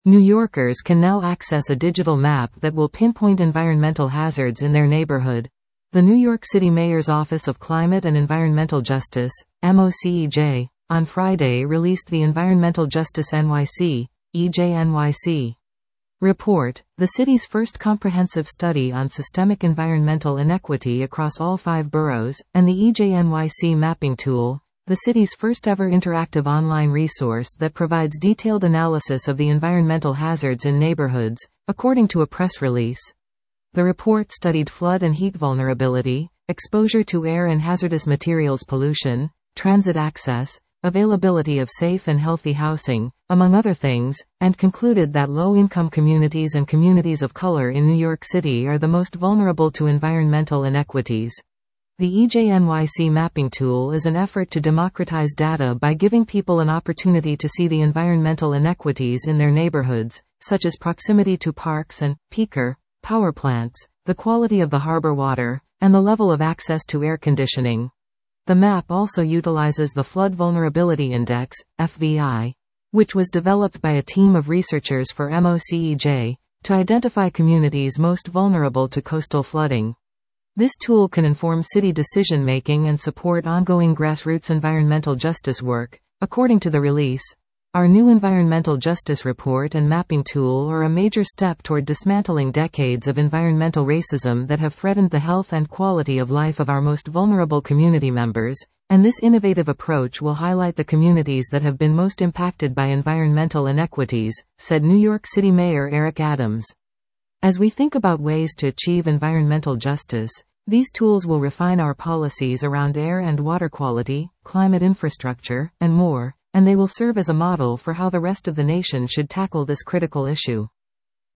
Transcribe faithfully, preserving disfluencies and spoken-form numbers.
New Yorkers can now access a digital map that will pinpoint environmental hazards in their neighborhood. The New York City Mayor's Office of Climate and Environmental Justice, M O C E J, on Friday released the Environmental Justice N Y C, E J N Y C report, the city's first comprehensive study on systemic environmental inequity across all five boroughs, and the E J N Y C mapping tool, the city's first-ever interactive online resource that provides detailed analysis of the environmental hazards in neighborhoods, according to a press release. The report studied flood and heat vulnerability, exposure to air and hazardous materials pollution, transit access, availability of safe and healthy housing, among other things, and concluded that low-income communities and communities of color in New York City are the most vulnerable to environmental inequities. The E J N Y C mapping tool is an effort to democratize data by giving people an opportunity to see the environmental inequities in their neighborhoods, such as proximity to parks and peaker power plants, the quality of the harbor water, and the level of access to air conditioning. The map also utilizes the Flood Vulnerability Index, F V I, which was developed by a team of researchers for M O C E J, to identify communities most vulnerable to coastal flooding. This tool can inform city decision-making and support ongoing grassroots environmental justice work, according to the release. Our new environmental justice report and mapping tool are a major step toward dismantling decades of environmental racism that have threatened the health and quality of life of our most vulnerable community members, and this innovative approach will highlight the communities that have been most impacted by environmental inequities, said New York City Mayor Eric Adams. As we think about ways to achieve environmental justice, these tools will refine our policies around air and water quality, climate infrastructure, and more, and they will serve as a model for how the rest of the nation should tackle this critical issue.